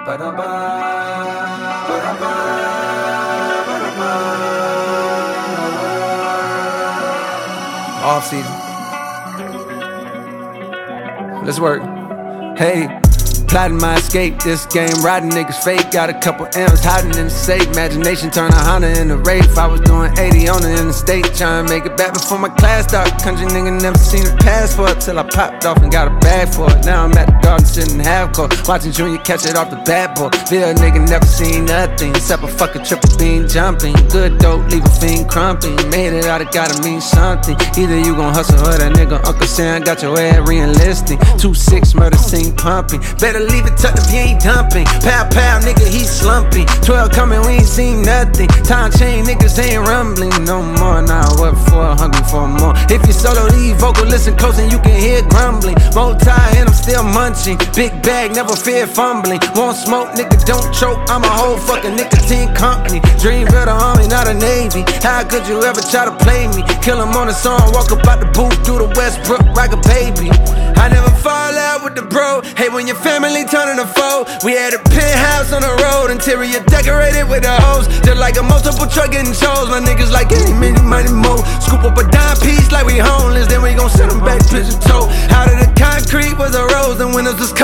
Off season. Let's work. Hey. Plotting my escape, this game, riding niggas fake. Got a couple M's hiding in the safe. Imagination turn a Honda into Wraith. I was doing 80 on the interstate, trying to make it back before my class started. Country nigga never seen a passport till I popped off and got a bag for it. Now I'm at the garden sitting half court, watching Junior catch it off the bat boy. Bill nigga never seen nothing except a fucking triple beam jumping. Good dope, leave a fiend crumping. Made it out, it gotta mean something. Either you gon' hustle or that nigga Uncle Sam got your ass re-enlisting. 2-6 murder scene pumping. Better leave it tucked if you ain't dumping. Pow pow, nigga, he slumping. 12 coming, we ain't seen nothing. Time chain, niggas ain't rumbling no more. Nah, what for? Hungry for more. If you solo lead vocal, listen close and you can hear grumbling. Multi and I'm still munching. Big bag, never fear fumbling. Won't smoke, nigga, don't choke. I'm a whole fucking nicotine company. Dream of the army, not a navy. How could you ever try to play me? Kill him on the song, walk up out the booth through the Westbrook like a baby. I never fall out with the bro. Hey, when your family turning a foe. We had a penthouse on the road, interior decorated with the hose. Just like a multiple truck getting chose. My niggas like any many money mo. Scoop up a dime piece like we homeless, then we gon' send them back pigeon toe. Out of the concrete was a rose, and windows was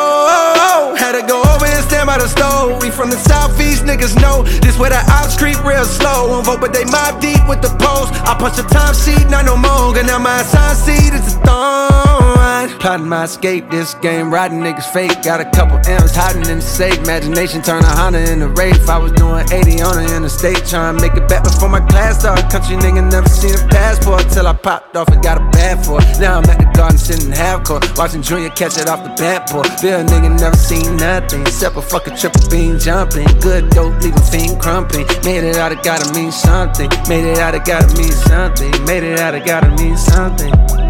cold. Had to go over and stand by the stove. We from the southeast, niggas know this where the ops creep real slow. Won't vote, but they mob deep with the post. I punch the time sheet, not no more. And now my assigned seat is a thorn. Plotting my escape, this game, riding niggas fake. Got a couple M's hiding in the safe. Imagination turn a Honda into Wraith. I was doing 80 on the interstate, trying to make it back before my class started. Country nigga never seen a passport till I popped off and got a bag for it. Now I'm at the garden sitting half court, watching Junior catch it off the bat boy. Bill nigga never seen nothing except a fucking triple beam jumping. Good dope, leave a fiend crumping. Made it out, it gotta mean something. Made it out, it gotta mean something. Made it out, it gotta mean something.